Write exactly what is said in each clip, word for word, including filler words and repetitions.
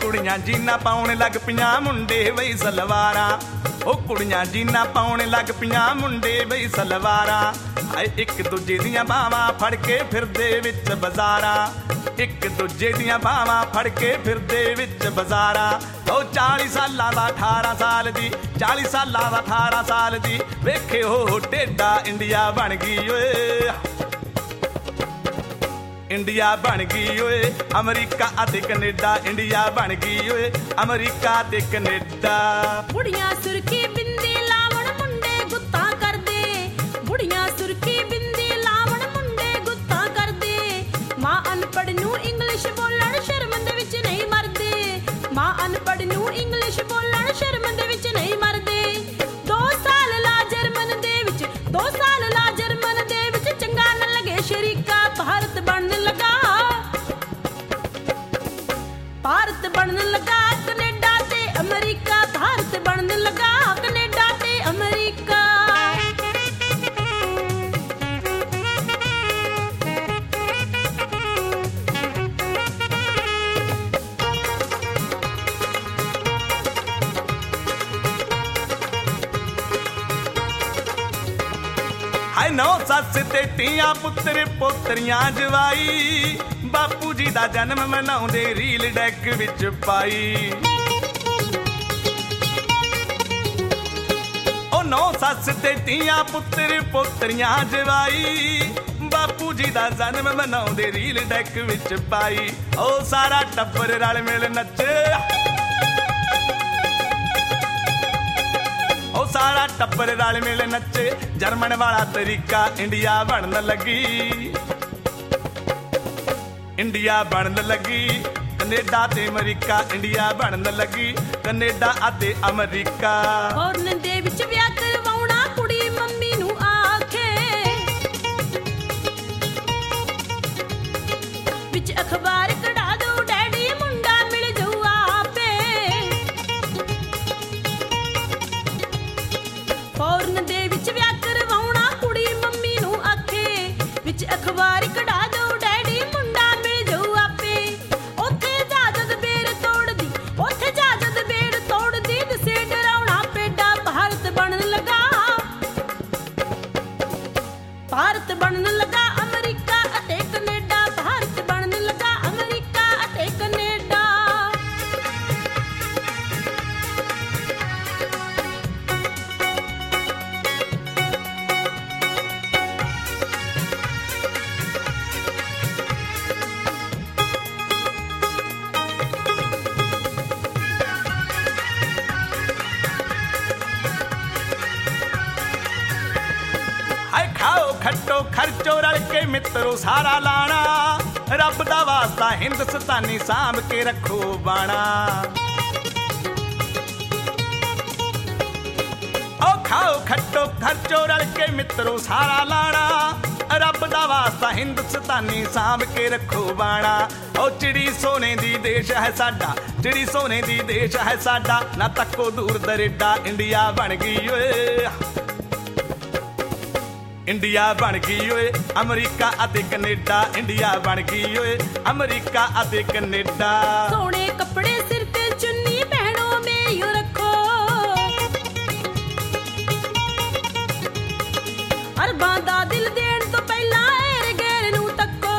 ਕੁੜੀਆਂ ਜੀਨਾ ਪਾਉਣ ਲੱਗ ਪਈਆਂ ਮੁੰਡੇ ਬਈ ਸਲਵਾਰਾਂ। ਉਹ ਕੁੜੀਆਂ ਜੀਨਾ ਪਾਉਣ ਲੱਗ ਪਈਆਂ ਮੁੰਡੇ ਬਈ ਸਲਵਾਰਾਂ। ਹਾਏ ਇੱਕ ਦੂਜੇ ਦੀਆਂ ਬਾਹਾਂ ਫੜ ਕੇ ਫਿਰਦੇ ਵਿੱਚ ਬਾਜ਼ਾਰਾਂ। ਇੱਕ ਦੂਜੇ ਦੀਆਂ ਬਾਹਾਂ ਫੜ ਕੇ ਫਿਰਦੇ ਵਿੱਚ ਬਾਜ਼ਾਰਾਂ। ਉਹ ਚਾਲੀ ਸਾਲਾਂ ਦਾ ਅਠਾਰਾਂ ਸਾਲ ਦੀ, ਚਾਲੀ ਸਾਲਾਂ ਦਾ ਅਠਾਰਾਂ ਸਾਲ ਦੀ, ਵੇਖੇ ਉਹ ਟੇਡਾ ਇੰਡੀਆ ਬਣ ਗਈ ਓਏ। ਇੰਡੀਆ ਬਣ ਗਈ ਓਏ ਅਮਰੀਕਾ ਅਤੇ ਕੈਨੇਡਾ। ਇੰਡੀਆ ਬਣ ਗਈ ਓਏ ਅਮਰੀਕਾ ਤੇ ਕੈਨੇਡਾ। ਬੁੜੀਆਂ ਸੁਰਖੀ ਬਿੰਦੀ ਲਾਵਣ ਮੁੰਡੇ ਗੁੱਤਾਂ ਕਰਦੇ। ਬੁੜੀਆਂ ਸੁਰਖੀ ਬਿੰਦੀ ਲਾਵਣ ਮੁੰਡੇ ਗੁੱਤਾਂ ਕਰਦੇ। ਮਾਂ ਅਨਪੜ੍ਹ ਨੂੰ ਇੰਗਲਿਸ਼ ਬੋਲਣ ਸ਼ਰਮ ਦੇ ਵਿੱਚ ਨਹੀਂ ਮਰਦੇ। ਮਾਂ ਅਨਪੜ੍ਹ ਨੂੰ ਇੰਗਲਿਸ਼ ਬੋਲਣ ਸ਼ਰਮ ਦੇ ਵਿੱਚ ਨਹੀਂ ਮਰਦੇ। ਦੋ ਸਾਲ ਲਾ ਜਰਮਨ ਦੇ ਵਿੱਚ, ਦੋ ਸਾਲ ਲਾ ਜਰਮਨ ਦੇ ਵਿੱਚ, ਚੰਗਾ ਨਾ ਲੱਗੇ ਸ਼ਰੀਕਾ ਭਾਰਤ ਬਣਨ ਲੱਗਾ। ਭਾਰਤ ਬਣਨ ਲੱਗਾ ਕੈਨੇਡਾ ਤੇ ਅਮਰੀਕਾ। ਭਾਰਤ ਬਣਨ ਲੱਗਾ ਕੈਨੇਡਾ ਤੇ ਅਮਰੀਕਾ। ਹਾਏ ਨੌ ਸੱਸ ਤੇ ਧੀਆਂ ਪੁੱਤਰ ਪੋਤਰੀਆਂ ਜਵਾਈ। ਬਾਪੂ ਜੀ ਦਾ ਜਨਮ ਮਨਾਉਂਦੇ ਰੀਲ ਡੈਕ ਵਿੱਚ ਪਾਈ। ਉਹ ਨੌ ਸੱਸ ਤੇ ਧੀਆਂ ਪੁੱਤਰ ਪੋਤਰੀਆਂ ਜਵਾਈ। ਬਾਪੂ ਜੀ ਦਾ ਜਨਮ ਮਨਾਉਂਦੇ ਰੀਲ ਡੈਕ ਵਿੱਚ ਪਾਈ। ਉਹ ਸਾਰਾ ਟੱਬਰ ਰਲ ਮਿਲ ਨੱਚੇ। ਉਹ ਸਾਰਾ ਟੱਬਰ ਰਲ ਮਿਲ ਨੱਚੇ। ਜਰਮਨ ਵਾਲਾ ਤਰੀਕਾ ਇੰਡੀਆ ਬਣਨ ਲੱਗੀ। ਇੰਡੀਆ ਬਣਨ ਲੱਗੀ ਕੈਨੇਡਾ ਤੇ ਅਮਰੀਕਾ। ਇੰਡੀਆ ਬਣਨ ਲੱਗੀ ਕੈਨੇਡਾ ਅਤੇ ਅਮਰੀਕਾ। ਫੌਰਨ ਦੇ ਵਿੱਚ ਵਿਆਹ ਕਰਵਾਉਣਾ ਕੁੜੀ ਮੰਮੀ ਨੂੰ ਆਖੇ। ਵਿੱਚ ਅਖਬਾਰ ਕਢਾ ਦੋ ਡੈਡੀ ਮੁੰਡਾ ਮਿਲ ਜਾਊ ਆਪੇ। ਫੌਰਨ ਦੇ ਵਿੱਚ ਵਿਆਹ ਕਰਵਾਉਣਾ ਕੁੜੀ ਮੰਮੀ ਨੂੰ ਆਖੇ। ਵਿੱਚ ਅਖਬਾਰ ਕਢਾ ਦੋ ਡੈਡੀ ਮੁੰਡਾ ਮਿਲ ਜਾਊ ਆਪੇ। ਉੱਥੇ ਜਾਜਦ ਬੇਰ ਤੋੜਦੀ, ਉੱਥੇ ਜਾਜਦ ਬੇਰ ਤੋੜਦੀ, ਦਿਸੇ ਡਰਾਉਣਾ ਪੇਡਾ। ਭਾਰਤ ਬਣਨ ਲੱਗਾ, ਭਾਰਤ ਬਣਨ ਲੱਗਾ ਅਮਰੀਕਾ ਅਤੇ ਕੈਨੇਡਾ। ਭਾਰਤ ਬਣਨ ਲੱਗਾ ਅਮਰੀਕਾ ਅਤੇ ਕੈਨੇਡਾ। ਹਾਏ ਖਾਓ ਖੱਟੋ ਖਰਚੋ ਰਲ ਕੇ ਮਿੱਤਰੋ ਸਾਰਾ ਲਾਣਾ। ਰੱਬ ਦਾ ਵਾਸਤਾ ਹਿੰਦੁਸਤਾਨੀ ਸਾਂਭ ਕੇ ਰੱਖੋ ਬਾਣਾ। ਓ ਖਾਓ ਖੱਟੋ ਖਰਚੋ ਰਲ ਕੇ ਮਿੱਤਰੋ ਸਾਰਾ ਲਾਣਾ। ਰੱਬ ਦਾ ਵਾਸਤਾ ਹਿੰਦੁਸਤਾਨੀ ਸਾਂਭ ਕੇ ਰੱਖੋ ਬਾਣਾ। ਓ ਚਿੜੀ ਸੋਨੇ ਦੀ ਦੇਸ਼ ਹੈ ਸਾਡਾ, ਚਿੜੀ ਸੋਨੇ ਦੀ ਦੇਸ਼ ਹੈ ਸਾਡਾ। ਨਾ ਤੱਕੋ ਦੂਰ ਦਰੇਡਾ ਇੰਡੀਆ ਬਣ ਗਈ ਓਏ। ਇੰਡੀਆ ਬਣ ਗਈ ਓਏ ਅਮਰੀਕਾ ਅਤੇ ਕੈਨੇਡਾ। ਇੰਡੀਆ ਬਣ ਗਈ ਓਏ ਅਮਰੀਕਾ ਅਤੇ ਕੈਨੇਡਾ। ਸੋਹਣੇ ਕੱਪੜੇ ਸਿਰ ਤੇ ਚੁੰਨੀ ਪਹਿਣੋ ਮੇਰੀਓ ਰੱਖੋ। ਅਰਬਾਂ ਦਾ ਦਿਲ ਦੇਣ ਤੋਂ ਪਹਿਲਾਂ ਏਰ ਗੈਰ ਨੂੰ ਤੱਕੋ।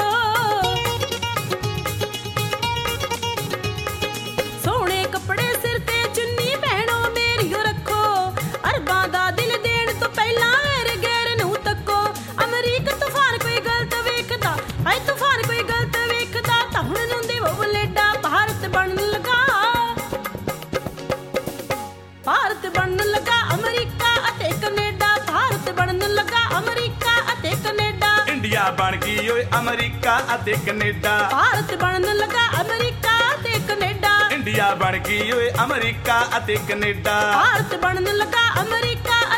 ਸੋਹਣੇ ਕੱਪੜੇ ਸਿਰ ਤੇ ਚੁੰਨੀ ਪਹਿਣੋ ਮੇਰੀਓ ਰੱਖੋ। ਅਰਬਾਂ ਦਾ ਦਿਲ ਦੇਣ ਤੋਂ ਪਹਿਲਾਂ ਏਰ ਗੈਰ ਨੂੰ ਤੱਕੋ। ਅਮਰੀਕ ਤੂਫਾਨ ਕੋਈ ਗਲਤ ਵੇਖਦਾ, ਹਾਏ ਤੂਫਾਨ ਕੋਈ ਗਲਤ ਵੇਖਦਾ, ਤਾਂ ਹੁਣ ਨੂੰ ਦੇਵੋ ਬਲੇਡਾ। ਭਾਰਤ ਬਣਨ ਲੱਗਾ, ਭਾਰਤ ਬਣਨ ਲੱਗਾ ਅਮਰੀਕਾ ਅਤੇ ਕੈਨੇਡਾ। ਭਾਰਤ ਬਣਨ ਲੱਗਾ ਅਮਰੀਕਾ ਅਤੇ ਕੈਨੇਡਾ। ਇੰਡੀਆ ਬਣ ਗਈ ਓਏ ਅਮਰੀਕਾ ਅਤੇ ਕੈਨੇਡਾ। ਭਾਰਤ ਬਣਨ ਲੱਗਾ ਅਮਰੀਕਾ ਅਤੇ ਕੈਨੇਡਾ। ਇੰਡੀਆ ਬਣ ਗਈ ਓਏ ਅਮਰੀਕਾ ਅਤੇ ਕੈਨੇਡਾ। ਭਾਰਤ ਬਣਨ ਲੱਗਾ ਅਮਰੀਕਾ